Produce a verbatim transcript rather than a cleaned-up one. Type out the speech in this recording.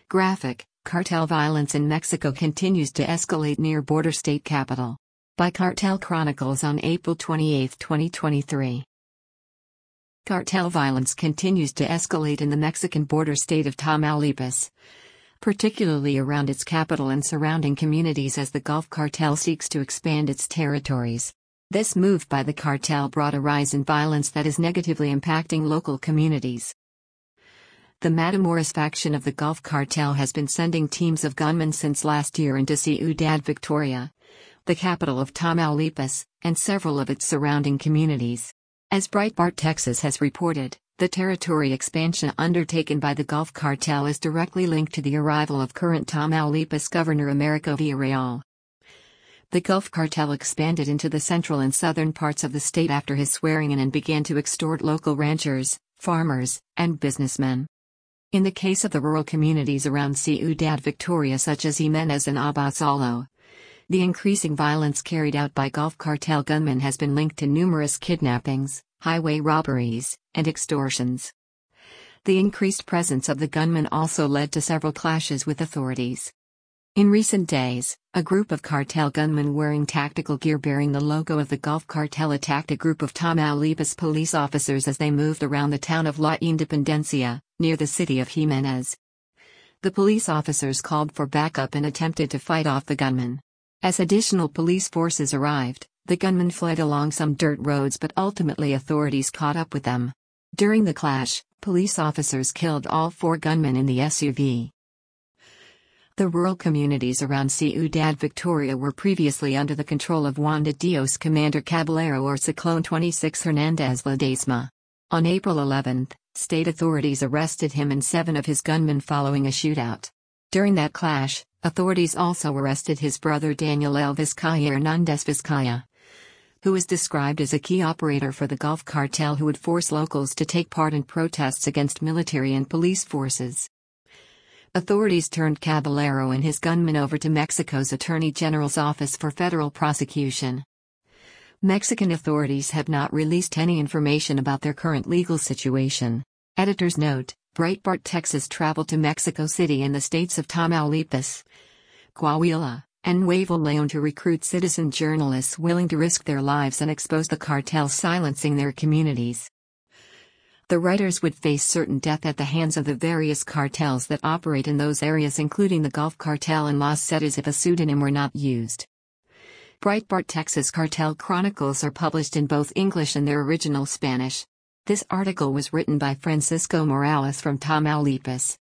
Graphic: Cartel violence in Mexico continues to escalate near border state capital. By Cartel Chronicles on April twenty-eighth, twenty twenty-three. Cartel violence continues to escalate in the Mexican border state of Tamaulipas, particularly around its capital and surrounding communities as the Gulf Cartel seeks to expand its territories. This move by the cartel brought a rise in violence that is negatively impacting local communities. The Matamoros faction of the Gulf Cartel has been sending teams of gunmen since last year into Ciudad Victoria, the capital of Tamaulipas, and several of its surrounding communities. As Breitbart Texas has reported, the territory expansion undertaken by the Gulf Cartel is directly linked to the arrival of current Tamaulipas Governor Americo Villarreal. The Gulf Cartel expanded into the central and southern parts of the state after his swearing-in and began to extort local ranchers, farmers, and businessmen. In the case of the rural communities around Ciudad Victoria such as Jimenez and Abasolo, the increasing violence carried out by Gulf Cartel gunmen has been linked to numerous kidnappings, highway robberies, and extortions. The increased presence of the gunmen also led to several clashes with authorities. In recent days, a group of cartel gunmen wearing tactical gear bearing the logo of the Gulf Cartel attacked a group of Tamaulipas police officers as they moved around the town of La Independencia, near the city of Jimenez. The police officers called for backup and attempted to fight off the gunmen. As additional police forces arrived, the gunmen fled along some dirt roads, but ultimately authorities caught up with them. During the clash, police officers killed all four gunmen in the S U V. The rural communities around Ciudad Victoria were previously under the control of Juan de Dios Commander Caballero or Cyclone twenty-six Hernandez Ledesma. On April eleventh, state authorities arrested him and seven of his gunmen following a shootout. During that clash, authorities also arrested his brother Daniel El Vizcaya Hernandez Vizcaya, who is described as a key operator for the Gulf Cartel who would force locals to take part in protests against military and police forces. Authorities turned Caballero and his gunmen over to Mexico's Attorney General's Office for Federal Prosecution. Mexican authorities have not released any information about their current legal situation. Editor's note: Breitbart Texas traveled to Mexico City and the states of Tamaulipas, Coahuila, and Nuevo León to recruit citizen journalists willing to risk their lives and expose the cartel silencing their communities. The writers would face certain death at the hands of the various cartels that operate in those areas, including the Gulf Cartel and Los Zetas, if a pseudonym were not used. Breitbart Texas Cartel Chronicles are published in both English and their original Spanish. This article was written by Francisco Morales from Tamaulipas.